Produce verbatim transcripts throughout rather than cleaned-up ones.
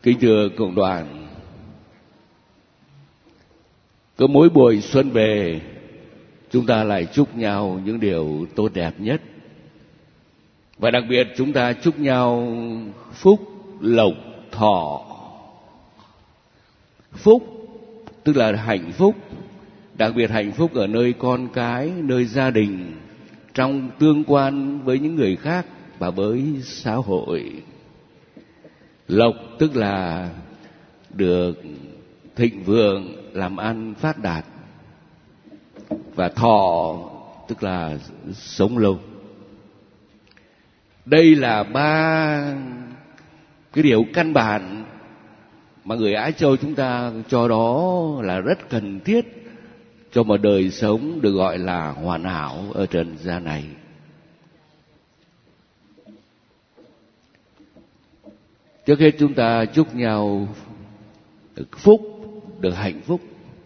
Kính thưa cộng đoàn, cứ mỗi buổi xuân về, chúng ta lại chúc nhau những điều tốt đẹp nhất. Và đặc biệt chúng ta chúc nhau phúc, lộc, thọ. Phúc tức là hạnh phúc, đặc biệt hạnh phúc ở nơi con cái, nơi gia đình, trong tương quan với những người khác và với xã hội. Lộc tức là được thịnh vượng, làm ăn phát đạt. Và thọ tức là sống lâu. Đây là ba cái điều căn bản mà người Á Châu chúng ta cho đó là rất cần thiết cho một đời sống được gọi là hoàn hảo ở trần gian này. Trước hết chúng ta chúc nhau được phúc, được hạnh phúc.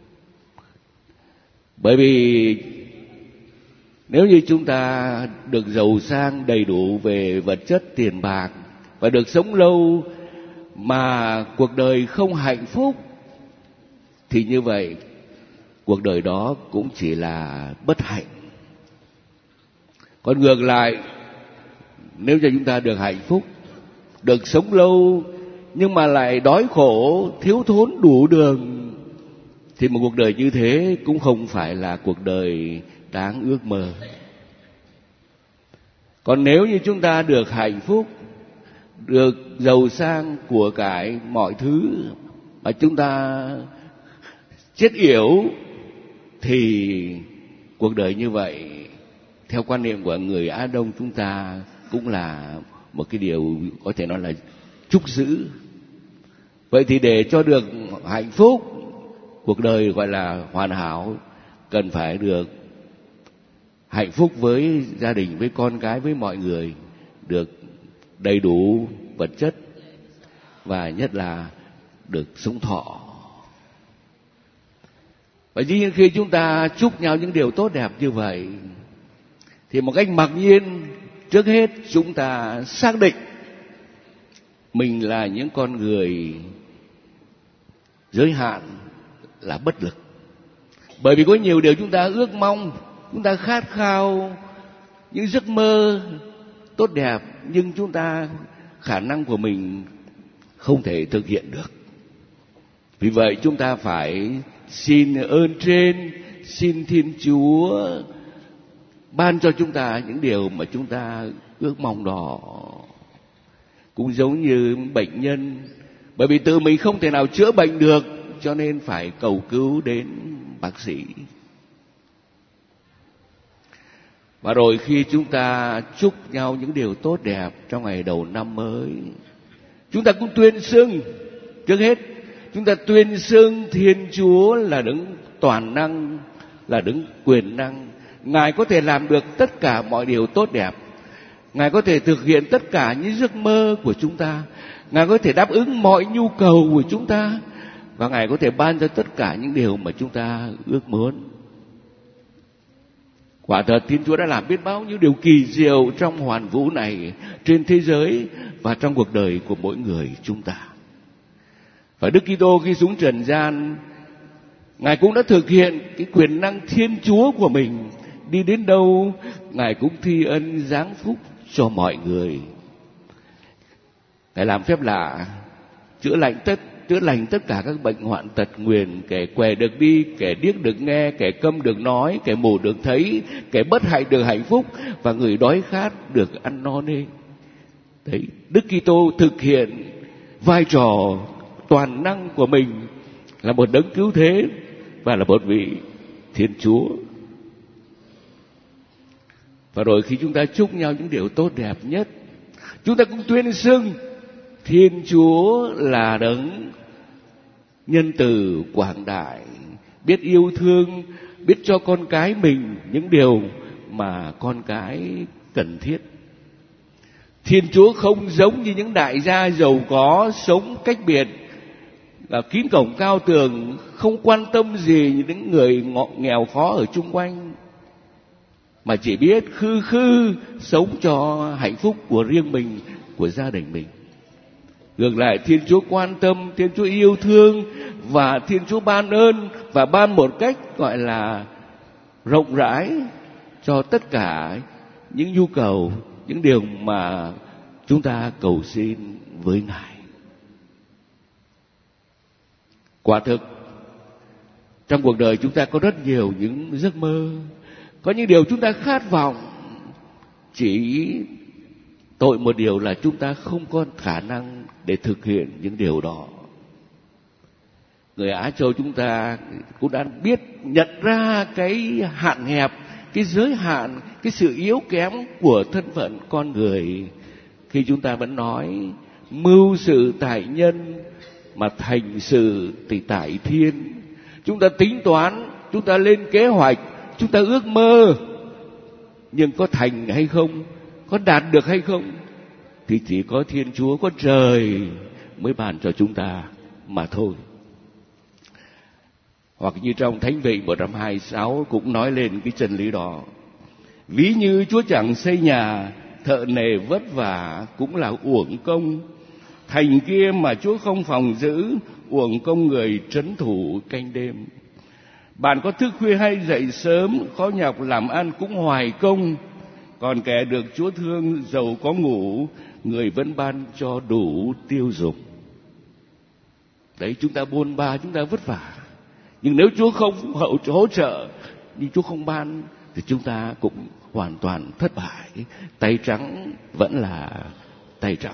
Bởi vì nếu như chúng ta được giàu sang đầy đủ về vật chất tiền bạc và được sống lâu mà cuộc đời không hạnh phúc, thì như vậy cuộc đời đó cũng chỉ là bất hạnh. Còn ngược lại, nếu cho chúng ta được hạnh phúc, được sống lâu nhưng mà lại đói khổ, thiếu thốn đủ đường, thì một cuộc đời như thế cũng không phải là cuộc đời đáng ước mơ. Còn nếu như chúng ta được hạnh phúc, được giàu sang của cải mọi thứ mà chúng ta chết yểu, thì cuộc đời như vậy theo quan niệm của người Á Đông chúng ta cũng là một cái điều có thể nói là trúc giữ. Vậy thì để cho được hạnh phúc, cuộc đời gọi là hoàn hảo, cần phải được hạnh phúc với gia đình, với con cái, với mọi người, được đầy đủ vật chất và nhất là được sống thọ. Và dĩ nhiên khi chúng ta chúc nhau những điều tốt đẹp như vậy, thì một cách mặc nhiên, trước hết chúng ta xác định mình là những con người giới hạn, là bất lực. Bởi vì có nhiều điều chúng ta ước mong, chúng ta khát khao những giấc mơ tốt đẹp, nhưng chúng ta khả năng của mình không thể thực hiện được. Vì vậy chúng ta phải xin ơn trên, xin Thiên Chúa ban cho chúng ta những điều mà chúng ta ước mong đó. Cũng giống như bệnh nhân, bởi vì tự mình không thể nào chữa bệnh được, cho nên phải cầu cứu đến bác sĩ. Và rồi khi chúng ta chúc nhau những điều tốt đẹp trong ngày đầu năm mới, chúng ta cũng tuyên xưng, trước hết chúng ta tuyên xưng Thiên Chúa là đấng toàn năng, là đấng quyền năng. Ngài có thể làm được tất cả mọi điều tốt đẹp. Ngài có thể thực hiện tất cả những giấc mơ của chúng ta. Ngài có thể đáp ứng mọi nhu cầu của chúng ta. Và Ngài có thể ban cho tất cả những điều mà chúng ta ước muốn. Quả thật Thiên Chúa đã làm biết bao nhiêu điều kỳ diệu trong hoàn vũ này, trên thế giới và trong cuộc đời của mỗi người chúng ta. Và Đức Kitô khi xuống trần gian, Ngài cũng đã thực hiện cái quyền năng Thiên Chúa của mình. Đi đến đâu Ngài cũng thi ân giáng phúc cho mọi người. Ngài làm phép lạ, chữa lành tất chữa lành tất cả các bệnh hoạn tật nguyền, kẻ què được đi, kẻ điếc được nghe, kẻ câm được nói, kẻ mù được thấy, kẻ bất hạnh được hạnh phúc, và người đói khát được ăn no nê. Đấy, Đức Kitô thực hiện vai trò toàn năng của mình là một đấng cứu thế và là một vị Thiên Chúa. Và rồi khi chúng ta chúc nhau những điều tốt đẹp nhất, chúng ta cũng tuyên xưng Thiên Chúa là đấng nhân từ quảng đại, biết yêu thương, biết cho con cái mình những điều mà con cái cần thiết. Thiên Chúa không giống như những đại gia giàu có sống cách biệt, là kín cổng cao tường, không quan tâm gì những người nghèo khó ở chung quanh, mà chỉ biết khư khư sống cho hạnh phúc của riêng mình, của gia đình mình. Ngược lại, Thiên Chúa quan tâm, Thiên Chúa yêu thương, và Thiên Chúa ban ơn, và ban một cách gọi là rộng rãi cho tất cả những nhu cầu, những điều mà chúng ta cầu xin với Ngài. Quả thực, trong cuộc đời chúng ta có rất nhiều những giấc mơ, có những điều chúng ta khát vọng, chỉ tội một điều là chúng ta không có khả năng để thực hiện những điều đó. Người Á Châu chúng ta cũng đã biết nhận ra cái hạn hẹp, cái giới hạn, cái sự yếu kém của thân phận con người, khi chúng ta vẫn nói mưu sự tại nhân mà thành sự thì tại thiên. Chúng ta tính toán, chúng ta lên kế hoạch, chúng ta ước mơ, nhưng có thành hay không, có đạt được hay không, thì chỉ có Thiên Chúa, có trời mới ban cho chúng ta mà thôi. Hoặc như trong Thánh Vị một trăm hai mươi sáu cũng nói lên cái chân lý đó. Ví như Chúa chẳng xây nhà, thợ nề vất vả cũng là uổng công. Thành kia mà Chúa không phòng giữ, uổng công người trấn thủ canh đêm. Bạn có thức khuya hay dậy sớm, khó nhọc làm ăn cũng hoài công. Còn kẻ được Chúa thương, dầu có ngủ, người vẫn ban cho đủ tiêu dùng. Đấy, chúng ta bôn ba, chúng ta vất vả, nhưng nếu Chúa không hậu hỗ trợ, nhưng Chúa không ban, thì chúng ta cũng hoàn toàn thất bại. Tay trắng vẫn là tay trắng.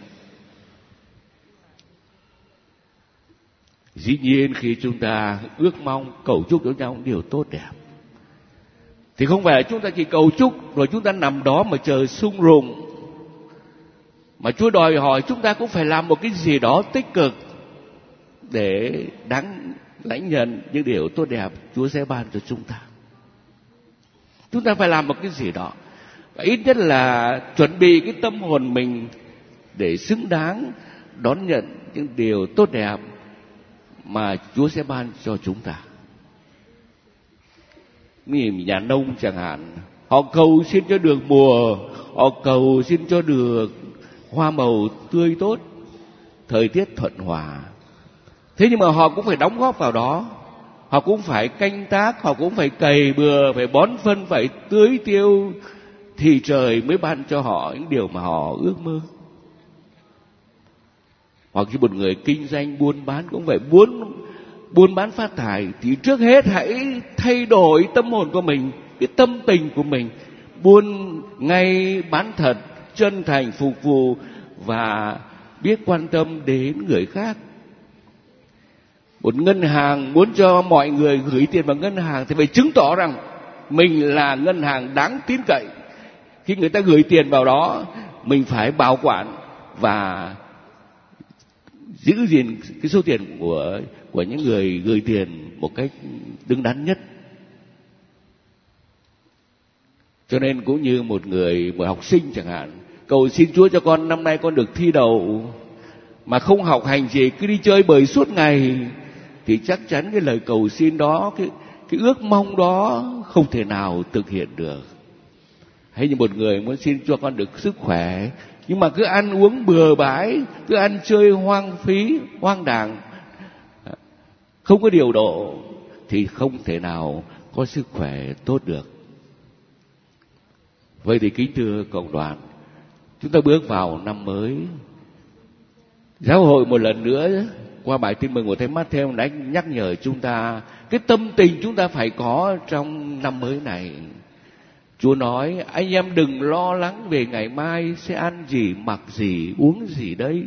Dĩ nhiên khi chúng ta ước mong cầu chúc cho nhau điều tốt đẹp, thì không phải là chúng ta chỉ cầu chúc rồi chúng ta nằm đó mà chờ sung rụng, mà Chúa đòi hỏi chúng ta cũng phải làm một cái gì đó tích cực để đáng lãnh nhận những điều tốt đẹp Chúa sẽ ban cho chúng ta. Chúng ta phải làm một cái gì đó, và ít nhất là chuẩn bị cái tâm hồn mình để xứng đáng đón nhận những điều tốt đẹp mà Chúa sẽ ban cho chúng ta. Như nhà nông chẳng hạn, họ cầu xin cho được mùa, họ cầu xin cho được hoa màu tươi tốt, thời tiết thuận hòa. Thế nhưng mà họ cũng phải đóng góp vào đó, họ cũng phải canh tác, họ cũng phải cày bừa, phải bón phân, phải tưới tiêu, thì trời mới ban cho họ những điều mà họ ước mơ. Hoặc khi một người kinh doanh buôn bán cũng vậy, buôn buôn bán phát tài, thì trước hết hãy thay đổi tâm hồn của mình, cái tâm tình của mình, buôn ngay bán thật, chân thành phục vụ và biết quan tâm đến người khác. Một ngân hàng muốn cho mọi người gửi tiền vào ngân hàng thì phải chứng tỏ rằng mình là ngân hàng đáng tin cậy. Khi người ta gửi tiền vào đó, mình phải bảo quản và giữ gìn cái số tiền của của những người gửi tiền một cách đứng đắn nhất. Cho nên cũng như một người, một học sinh chẳng hạn, cầu xin Chúa cho con năm nay con được thi đậu, mà không học hành gì, cứ đi chơi bời suốt ngày, thì chắc chắn cái lời cầu xin đó, cái, cái ước mong đó không thể nào thực hiện được. Hay như một người muốn xin cho con được sức khỏe, nhưng mà cứ ăn uống bừa bãi, cứ ăn chơi hoang phí, hoang đàng, không có điều độ, thì không thể nào có sức khỏe tốt được. Vậy thì kính thưa cộng đoàn, chúng ta bước vào năm mới. Giáo hội một lần nữa qua bài tin mừng của Thánh Mát-thêu đã nhắc nhở chúng ta cái tâm tình chúng ta phải có trong năm mới này. Chúa nói anh em đừng lo lắng về ngày mai sẽ ăn gì, mặc gì, uống gì đấy.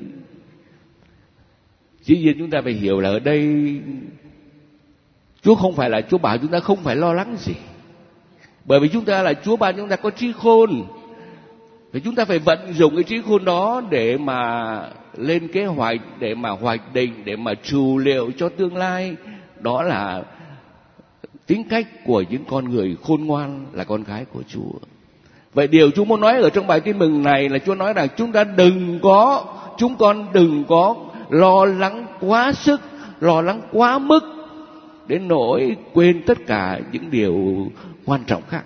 Dĩ nhiên chúng ta phải hiểu là ở đây Chúa không phải là Chúa bảo chúng ta không phải lo lắng gì, bởi vì chúng ta là Chúa ban chúng ta có trí khôn, thì chúng ta phải vận dụng cái trí khôn đó để mà lên kế hoạch, để mà hoạch định, để mà trù liệu cho tương lai. Đó là tính cách của những con người khôn ngoan, là con gái của Chúa. Vậy điều Chúa muốn nói ở trong bài tin mừng này là Chúa nói rằng chúng ta đừng có, chúng con đừng có lo lắng quá sức, lo lắng quá mức đến nỗi quên tất cả những điều quan trọng khác.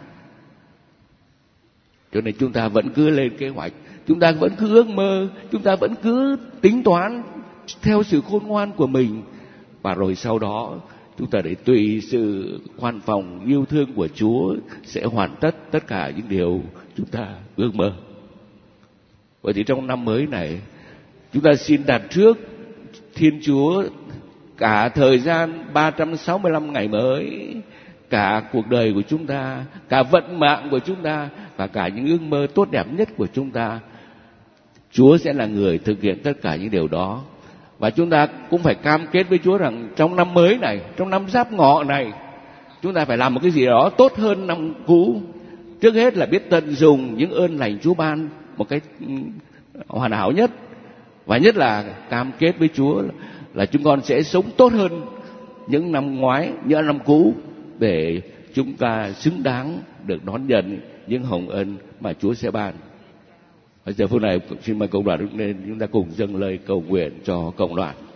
Cho nên chúng ta vẫn cứ lên kế hoạch, chúng ta vẫn cứ ước mơ, chúng ta vẫn cứ tính toán theo sự khôn ngoan của mình. Và rồi sau đó chúng ta để tùy sự khoan phòng yêu thương của Chúa sẽ hoàn tất tất cả những điều chúng ta ước mơ. Vậy thì trong năm mới này, chúng ta xin đặt trước Thiên Chúa cả thời gian ba trăm sáu mươi lăm ngày mới, cả cuộc đời của chúng ta, cả vận mạng của chúng ta và cả những ước mơ tốt đẹp nhất của chúng ta. Chúa sẽ là người thực hiện tất cả những điều đó. Và chúng ta cũng phải cam kết với Chúa rằng trong năm mới này, trong năm Giáp Ngọ này, chúng ta phải làm một cái gì đó tốt hơn năm cũ. Trước hết là biết tận dụng những ơn lành Chúa ban một cách hoàn hảo nhất. Và nhất là cam kết với Chúa là chúng con sẽ sống tốt hơn những năm ngoái, những năm cũ, để chúng ta xứng đáng được đón nhận những hồng ân mà Chúa sẽ ban. Ở giờ phút này xin mời cộng đoàn đứng lên, chúng ta cùng dâng lời cầu nguyện cho cộng đoàn.